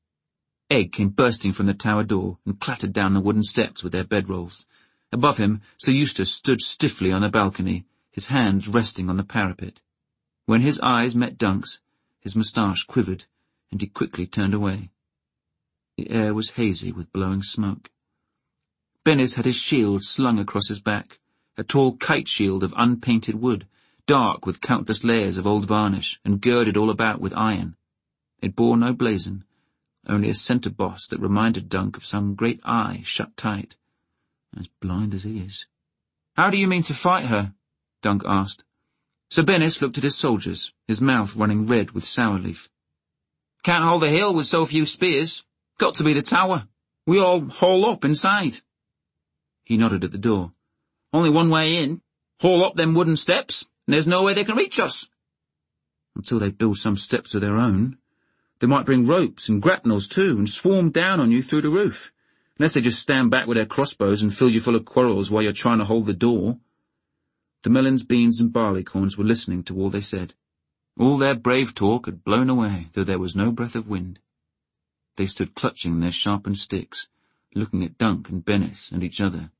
Egg came bursting from the tower door and clattered down the wooden steps with their bedrolls. Above him, Sir Eustace stood stiffly on the balcony, his hands resting on the parapet. When his eyes met Dunk's, his moustache quivered, and he quickly turned away. The air was hazy with blowing smoke. Bennis had his shield slung across his back, a tall kite shield of unpainted wood, dark with countless layers of old varnish, and girded all about with iron. It bore no blazon, only a centre boss that reminded Dunk of some great eye shut tight, as blind as he is. "How do you mean to fight her?" Dunk asked. Sir Bennis looked at his soldiers, his mouth running red with sour leaf. "Can't hold the hill with so few spears. Got to be the tower. We all haul up inside." He nodded at the door. "Only one way in. Haul up them wooden steps, and there's no way they can reach us." "Until they build some steps of their own. They might bring ropes and grapnels too, and swarm down on you through the roof. Unless they just stand back with their crossbows and fill you full of quarrels while you're trying to hold the door." The melons, beans, and barleycorns were listening to all they said. All their brave talk had blown away, though there was no breath of wind. They stood clutching their sharpened sticks, looking at Dunk and Bennis and each other.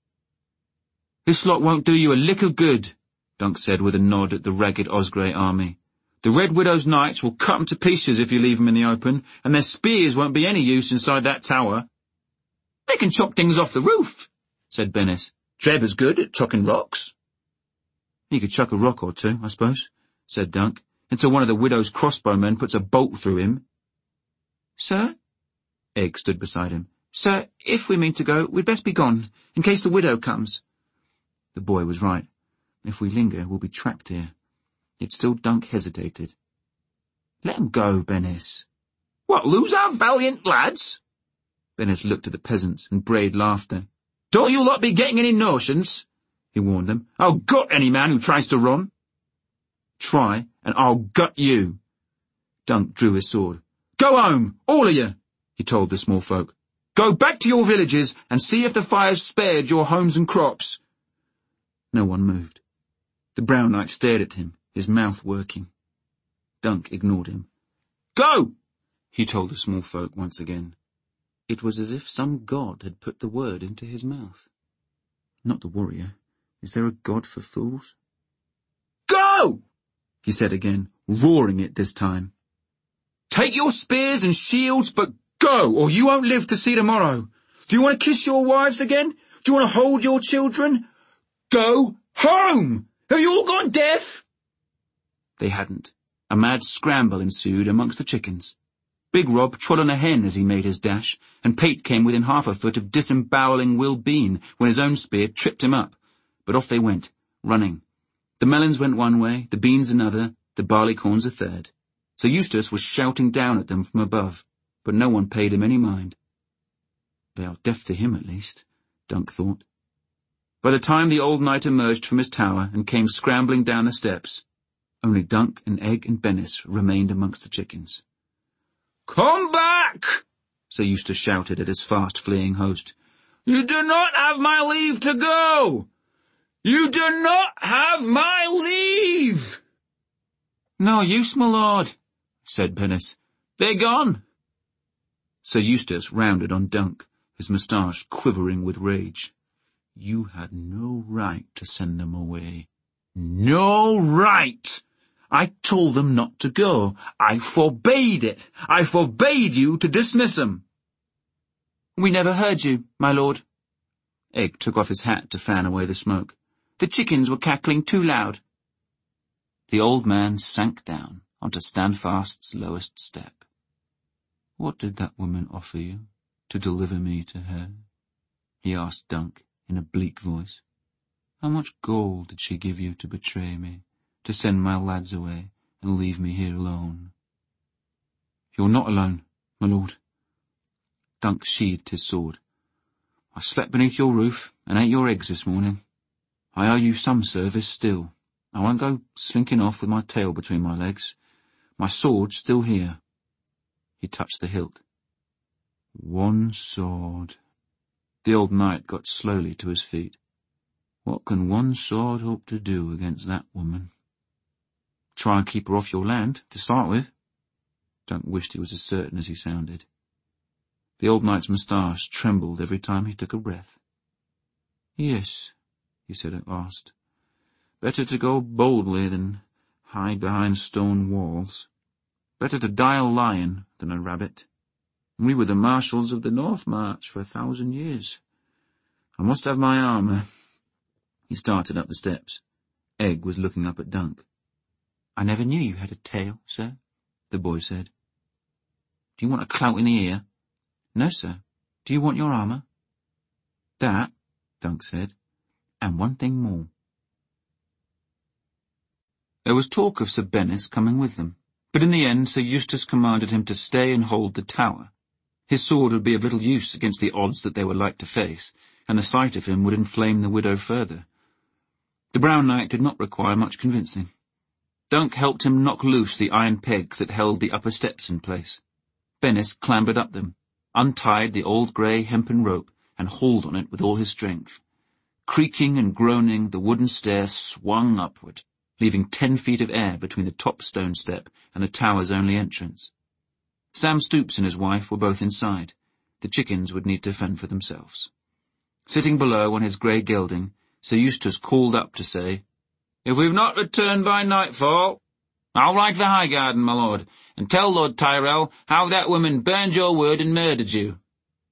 "This lot won't do you a lick of good," Dunk said with a nod at the ragged Osgrey army. "The Red Widow's knights will cut 'em to pieces if you leave 'em in the open, and their spears won't be any use inside that tower." "They can chop things off the roof," said Bennis. "Trevor's good at chucking rocks." "He could chuck a rock or two, I suppose," said Dunk, "until one of the widow's crossbowmen puts a bolt through him." "Sir?" Egg stood beside him. "Sir, if we mean to go, we'd best be gone, in case the widow comes." The boy was right. If we linger, we'll be trapped here. Yet still Dunk hesitated. "Let 'em go, Bennis." "What, lose our valiant lads?" Bennis looked at the peasants and brayed laughter. "Don't you lot be getting any notions," he warned them. "I'll gut any man who tries to run." "Try, and I'll gut you." Dunk drew his sword. "Go home, all of you," he told the small folk. "Go back to your villages and see if the fire's spared your homes and crops." No one moved. The Brown Knight stared at him, his mouth working. Dunk ignored him. "Go!" he told the small folk once again. It was as if some god had put the word into his mouth. Not the warrior. Is there a god for fools? "Go!" he said again, roaring it this time. "Take your spears and shields, but go, or you won't live to see tomorrow. Do you want to kiss your wives again? Do you want to hold your children? Go home! Have you all gone deaf?" They hadn't. A mad scramble ensued amongst the chickens. Big Rob trod on a hen as he made his dash, and Pate came within half a foot of disemboweling Will Bean when his own spear tripped him up. But off they went, running. The melons went one way, the beans another, the barleycorns a third. Sir Eustace was shouting down at them from above, but no one paid him any mind. They are deaf to him, at least, Dunk thought. By the time the old knight emerged from his tower and came scrambling down the steps, only Dunk and Egg and Bennis remained amongst the chickens. "Come back!" Sir Eustace shouted at his fast-fleeing host. "You do not have my leave to go! You do not have my leave!" "No use, my lord," said Bennis. "They're gone." Sir Eustace rounded on Dunk, his moustache quivering with rage. "You had no right to send them away. No right! I told them not to go. I forbade it. I forbade you to dismiss them." "We never heard you, my lord." Egg took off his hat to fan away the smoke. "The chickens were cackling too loud." The old man sank down onto Standfast's lowest step. "What did that woman offer you to deliver me to her?" he asked Dunk in a bleak voice. "How much gold did she give you to betray me, to send my lads away and leave me here alone?" "You're not alone, my lord." Dunk sheathed his sword. "I slept beneath your roof and ate your eggs this morning. I owe you some service still. I won't go slinking off with my tail between my legs. My sword's still here." He touched the hilt. "One sword." The old knight got slowly to his feet. "What can one sword hope to do against that woman?" "Try and keep her off your land, to start with." Dunk wished he was as certain as he sounded. The old knight's moustache trembled every time he took a breath. "Yes," he said at last. "Better to go boldly than hide behind stone walls. Better to die a lion than a rabbit. We were the marshals of the North March for 1,000 years. I must have my armour." He started up the steps. Egg was looking up at Dunk. "I never knew you had a tail, sir," the boy said. Do you want a clout in the ear?" "No, sir. Do you want your armour?" "That," Dunk said, "and one thing more." There was talk of Sir Bennis coming with them, but in the end Sir Eustace commanded him to stay and hold the tower. His sword would be of little use against the odds that they were like to face, and the sight of him would inflame the widow further. The Brown Knight did not require much convincing. Dunk helped him knock loose the iron pegs that held the upper steps in place. Bennis clambered up them, untied the old grey hempen rope, and hauled on it with all his strength. Creaking and groaning, the wooden stair swung upward, leaving 10 feet of air between the top stone step and the tower's only entrance. Sam Stoops and his wife were both inside. The chickens would need to fend for themselves. Sitting below on his grey gelding, Sir Eustace called up to say, "If we've not returned by nightfall, I'll ride for Highgarden, my lord, and tell Lord Tyrell how that woman burned your word and murdered you."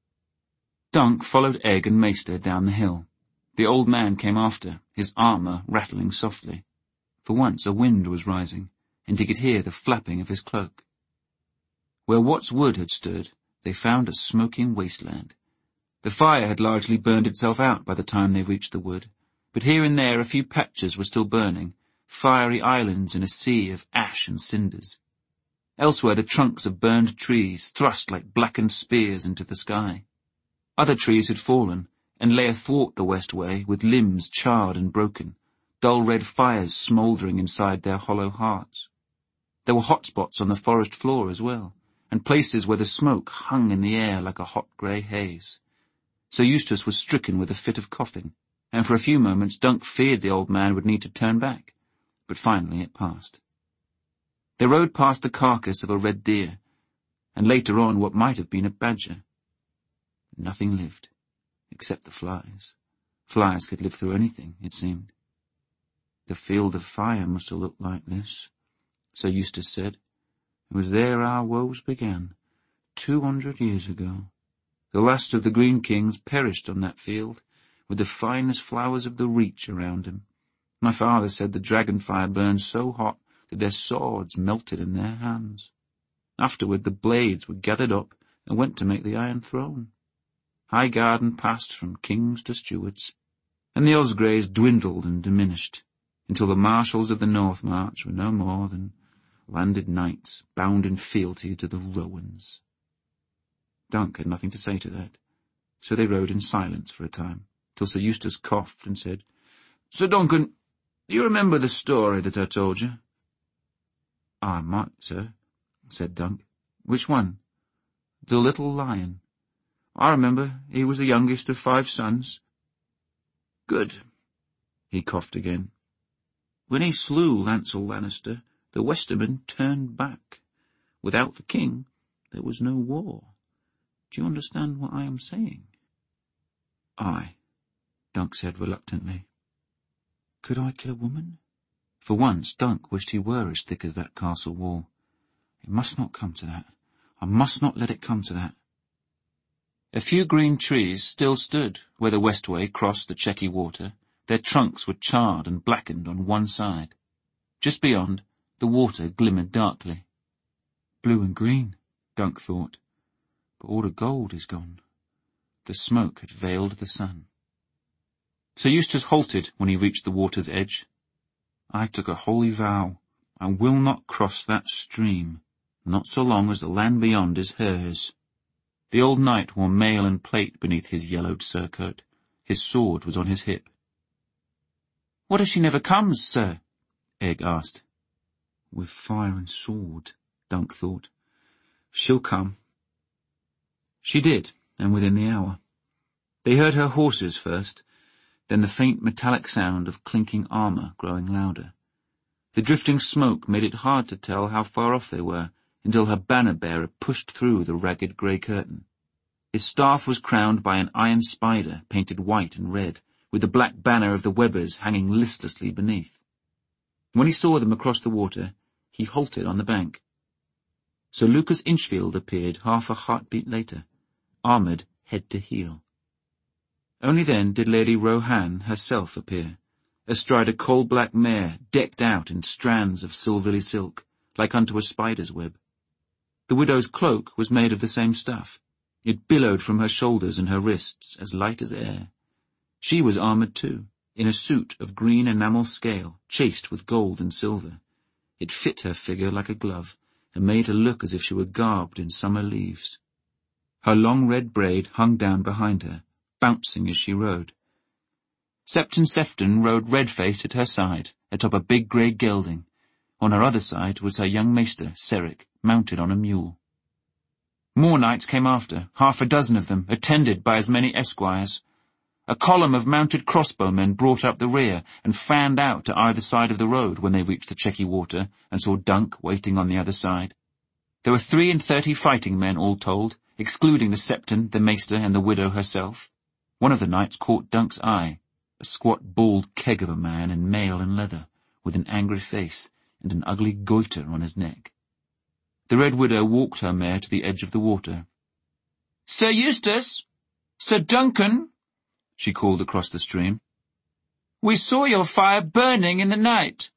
Dunk followed Egg and Maester down the hill. The old man came after, his armour rattling softly. For once a wind was rising, and he could hear the flapping of his cloak. Where Wat's Wood had stood, they found a smoking wasteland. The fire had largely burned itself out by the time they reached the wood, but here and there a few patches were still burning, fiery islands in a sea of ash and cinders. Elsewhere the trunks of burned trees thrust like blackened spears into the sky. Other trees had fallen, and lay athwart the west way with limbs charred and broken, dull red fires smouldering inside their hollow hearts. There were hot spots on the forest floor as well, and places where the smoke hung in the air like a hot grey haze. Sir Eustace was stricken with a fit of coughing, and for a few moments Dunk feared the old man would need to turn back, but finally it passed. They rode past the carcass of a red deer, and later on what might have been a badger. Nothing lived, except the flies. Flies could live through anything, it seemed. "The Field of Fire must have looked like this," Sir Eustace said. "It was there our woes began, 200 years ago. The last of the Green Kings perished on that field, with the finest flowers of the Reach around him. My father said the dragon fire burned so hot that their swords melted in their hands. Afterward the blades were gathered up and went to make the Iron Throne. Highgarden passed from kings to stewards, and the Osgreys dwindled and diminished, until the marshals of the North March were no more than landed knights bound in fealty to the Rowans." Dunk had nothing to say to that, so they rode in silence for a time, till Sir Eustace coughed and said, "Sir Duncan, do you remember the story that I told you?" "I might, sir," said Dunk. "Which one?" "The little lion. I remember he was the youngest of 5 sons. Good." He coughed again. "When he slew Lancel Lannister, the Westermen turned back. Without the king, there was no war. Do you understand what I am saying?" "Aye," Dunk said reluctantly. "Could I kill a woman?" For once Dunk wished he were as thick as that castle wall. It must not come to that. I must not let it come to that. A few green trees still stood where the Westway crossed the Chequy Water. Their trunks were charred and blackened on one side. Just beyond, the water glimmered darkly. Blue and green, Dunk thought, but all the gold is gone. The smoke had veiled the sun. Sir Eustace halted when he reached the water's edge. "I took a holy vow. I will not cross that stream, not so long as the land beyond is hers." The old knight wore mail and plate beneath his yellowed surcoat. His sword was on his hip. "What if she never comes, sir?" Egg asked. "With fire and sword," Dunk thought. "She'll come." She did, and within the hour. They heard her horses first, then the faint metallic sound of clinking armour growing louder. The drifting smoke made it hard to tell how far off they were, until her banner-bearer pushed through the ragged grey curtain. His staff was crowned by an iron spider painted white and red, with the black banner of the Webbers hanging listlessly beneath. When he saw them across the water, he halted on the bank. Sir Lucas Inchfield appeared half a heartbeat later, armoured head to heel. Only then did Lady Rohan herself appear, astride a coal-black mare decked out in strands of silvery silk, like unto a spider's web. The widow's cloak was made of the same stuff. It billowed from her shoulders and her wrists, as light as air. She was armoured too, in a suit of green enamel scale, chased with gold and silver. It fit her figure like a glove, and made her look as if she were garbed in summer leaves. Her long red braid hung down behind her, bouncing as she rode. Septon Sefton rode red-faced at her side, atop a big grey gelding. On her other side was her young maester, Seric, mounted on a mule. More knights came after, 6 of them, attended by as many esquires. A column of mounted crossbowmen brought up the rear and fanned out to either side of the road when they reached the Chequy Water and saw Dunk waiting on the other side. There were 33 fighting men all told, excluding the Septon, the maester, and the widow herself. One of the knights caught Dunk's eye, a squat bald keg of a man in mail and leather, with an angry face and an ugly goiter on his neck. The Red Widow walked her mare to the edge of the water. "Sir Eustace! Sir Duncan!" she called across the stream. "We saw your fire burning in the night."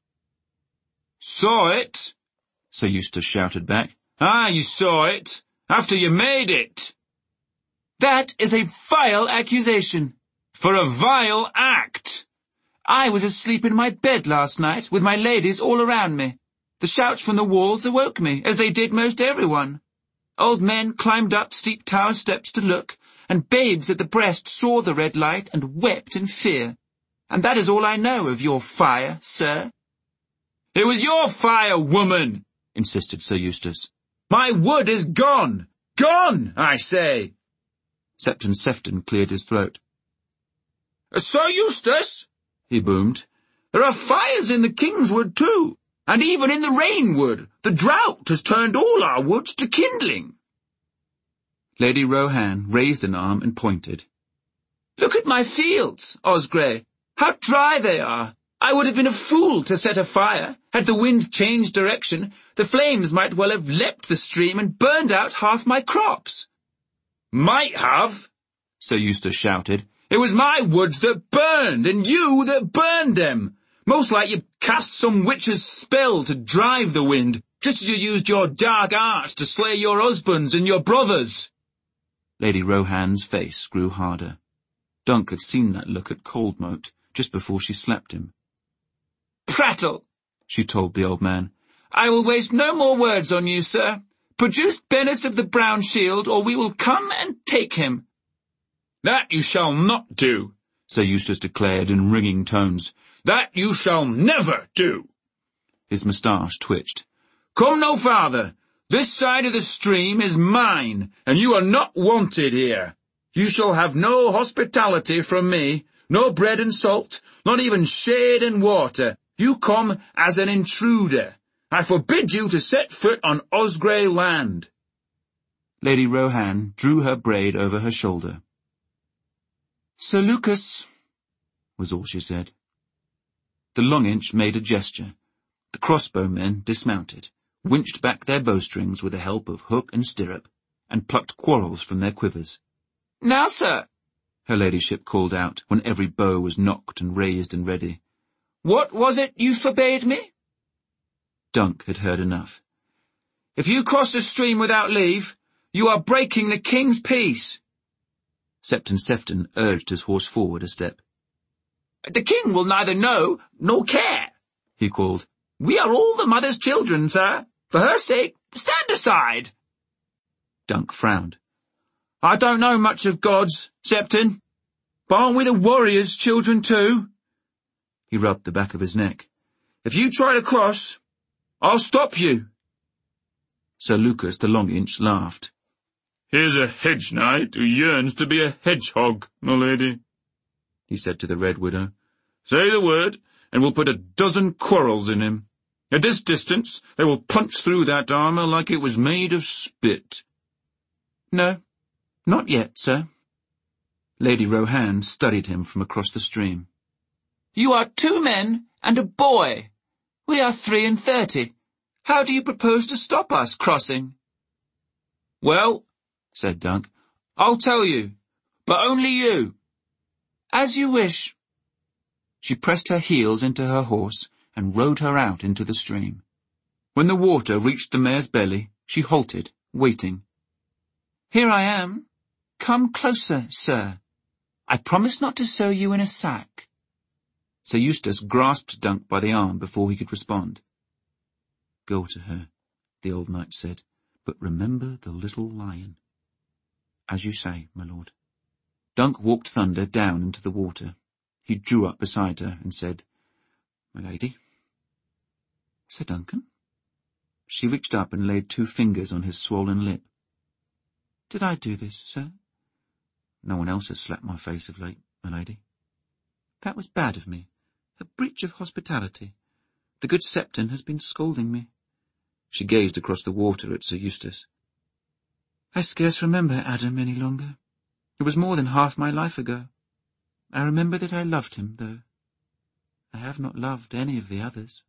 "Saw it?" Sir Eustace shouted back. "Ah, you saw it, after you made it." "That is a vile accusation." "For a vile act." "I was asleep in my bed last night, with my ladies all around me. The shouts from the walls awoke me, as they did most everyone. Old men climbed up steep tower steps to look, and babes at the breast saw the red light and wept in fear. And that is all I know of your fire, sir." "It was your fire, woman," insisted Sir Eustace. "My wood is gone. Gone, I say." Septon Sefton cleared his throat. "Sir Eustace," he boomed, "there are fires in the Kingswood too, and even in the Rainwood. The drought has turned all our woods to kindling." Lady Rohan raised an arm and pointed. "Look at my fields, Osgrey. How dry they are. I would have been a fool to set a fire. Had the wind changed direction, the flames might well have leapt the stream and burned out half my crops." "Might have," Sir Eustace shouted. "It was my woods that burned, and you that burned them. Most like you cast some witch's spell to drive the wind, just as you used your dark arts to slay your husbands and your brothers." Lady Rohan's face grew harder. Dunk had seen that look at Coldmoat, just before she slapped him. "Prattle," she told the old man. "I will waste no more words on you, sir. Produce Bennet of the Brown Shield, or we will come and take him." "That you shall not do," Sir Eustace declared in ringing tones. "That you shall never do." His moustache twitched. "Come no farther. This side of the stream is mine, and you are not wanted here. You shall have no hospitality from me, no bread and salt, not even shade and water. You come as an intruder. I forbid you to set foot on Osgrey land." Lady Rohan drew her braid over her shoulder. "Sir Lucas," was all she said. The Longinch made a gesture. The crossbowmen dismounted, winched back their bowstrings with the help of hook and stirrup, and plucked quarrels from their quivers. "Now, sir," her ladyship called out, when every bow was nocked and raised and ready, "what was it you forbade me?" Dunk had heard enough. "If you cross the stream without leave, you are breaking the king's peace." Septon Sefton urged his horse forward a step. "The king will neither know nor care," he called. "We are all the mother's children, sir. For her sake, stand aside." Dunk frowned. "I don't know much of gods, Septon, but aren't we the warriors' children too?" He rubbed the back of his neck. "If you try to cross, I'll stop you." Sir Lucas the Longinch laughed. "Here's a hedge knight who yearns to be a hedgehog, my lady," he said to the Red Widow. "Say the word, and we'll put 12 quarrels in him. At this distance, they will punch through that armour like it was made of spit." "No, not yet, sir." Lady Rohan studied him from across the stream. "You are 2 men and a boy. We are 33. How do you propose to stop us crossing?" "Well," said Dunk, "I'll tell you, but only you." "As you wish." She pressed her heels into her horse and rode her out into the stream. When the water reached the mare's belly, she halted, waiting. "Here I am. Come closer, sir. I promise not to sew you in a sack." Sir Eustace grasped Dunk by the arm before he could respond. "Go to her," the old knight said, "but remember the little lion." "As you say, my lord." Dunk walked Thunder down into the water. He drew up beside her and said, "My lady." "Sir Duncan?" She reached up and laid 2 fingers on his swollen lip. "Did I do this, sir?" "No one else has slapped my face of late, my lady." "That was bad of me. A breach of hospitality. The good Septon has been scolding me." She gazed across the water at Sir Eustace. "I scarce remember Adam any longer. It was more than half my life ago. I remember that I loved him, though. I have not loved any of the others."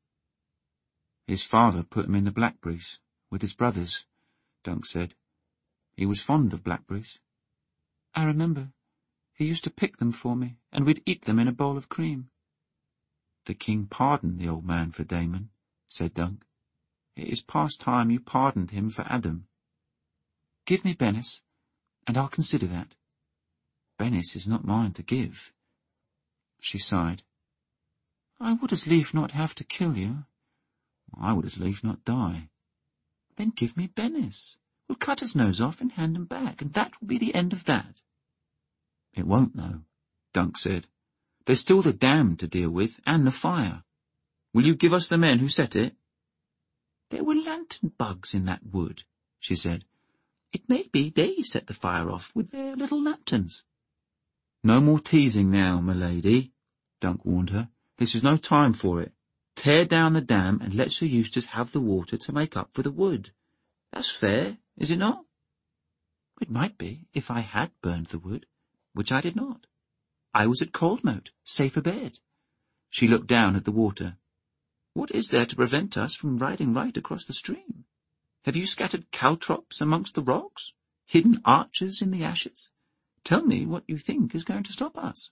"His father put him in the blackberries, with his brothers," Dunk said. "He was fond of blackberries." "I remember. He used to pick them for me, and we'd eat them in a bowl of cream." "The king pardoned the old man for Damon," said Dunk. "It is past time you pardoned him for Adam." "Give me Bennis, and I'll consider that." "Bennis is not mine to give." She sighed. "I would as lief not have to kill you." "I would as lief not die." "Then give me Bennis. We'll cut his nose off and hand him back, and that will be the end of that." "It won't, though," Dunk said. "There's still the dam to deal with, and the fire. Will you give us the men who set it?" "There were lantern bugs in that wood," she said. "It may be they set the fire off with their little lanterns." "No more teasing now, my lady," Dunk warned her. "This is no time for it. Tear down the dam and let Sir Eustace have the water to make up for the wood. That's fair, is it not?" "It might be, if I had burned the wood, which I did not. I was at Coldmoat, safe abed." She looked down at the water. "What is there to prevent us from riding right across the stream? Have you scattered caltrops amongst the rocks? Hidden archers in the ashes? Tell me what you think is going to stop us."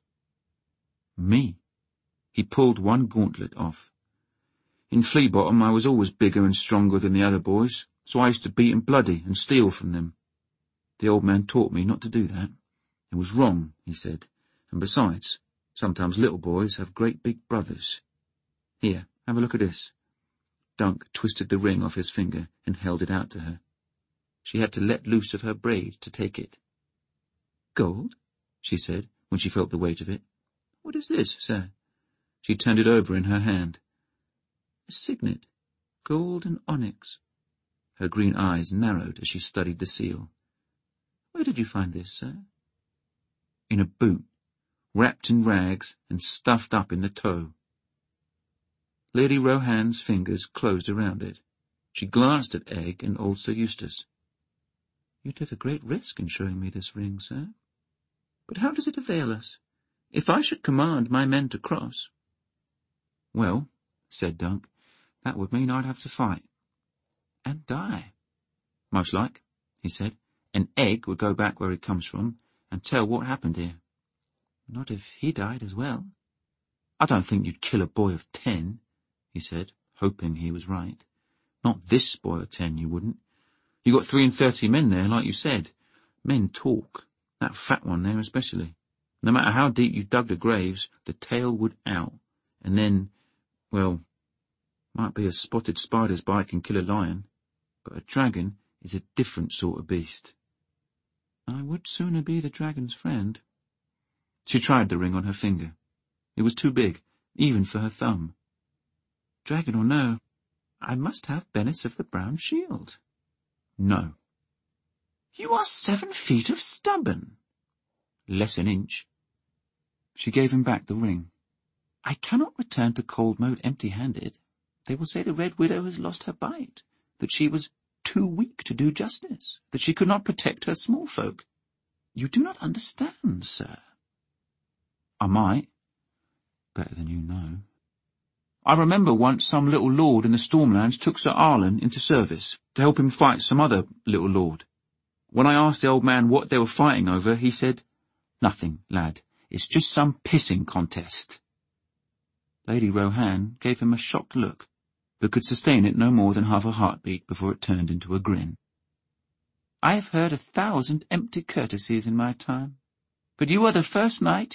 "Me." He pulled one gauntlet off. "In Flea Bottom I was always bigger and stronger than the other boys, so I used to beat 'em bloody and steal from them. The old man taught me not to do that. It was wrong, he said, and besides, sometimes little boys have great big brothers. Here, have a look at this." Dunk twisted the ring off his finger and held it out to her. She had to let loose of her braid to take it. "Gold?" she said, when she felt the weight of it. "What is this, sir?" She turned it over in her hand. "A signet, gold and onyx." Her green eyes narrowed as she studied the seal. "Where did you find this, sir?" "In a boot, wrapped in rags and stuffed up in the toe." Lady Rohan's fingers closed around it. She glanced at Egg and old Sir Eustace. "You took a great risk in showing me this ring, sir. But how does it avail us, if I should command my men to cross?" "Well," said Dunk, "that would mean I'd have to fight." "And die." "Most like," he said, "and Egg would go back where he comes from and tell what happened here." "Not if he died as well." "I don't think you'd kill a boy of 10, he said, hoping he was right. "Not this boy of 10, you wouldn't. You got 33 men there, like you said. Men talk, that fat one there especially. No matter how deep you dug the graves, the tail would out. And then, well, might be a spotted spider's bite can kill a lion, but a dragon is a different sort of beast." "I would sooner be the dragon's friend." She tried the ring on her finger. It was too big, even for her thumb. "Dragon or no, I must have Bennis of the Brown Shield." "No." "You are 7 feet of stubborn." "Less an inch." She gave him back the ring. "I cannot return to Coldmoat empty-handed. They will say the Red Widow has lost her bite, that she was too weak to do justice, that she could not protect her small folk. You do not understand, sir." "I might. Better than you know. I remember once some little lord in the Stormlands took Sir Arlen into service to help him fight some other little lord. When I asked the old man what they were fighting over, he said, 'Nothing, lad. It's just some pissing contest.'" Lady Rohan gave him a shocked look, but could sustain it no more than half a heartbeat before it turned into a grin. I have heard 1,000 empty courtesies in my time, but you are the first knight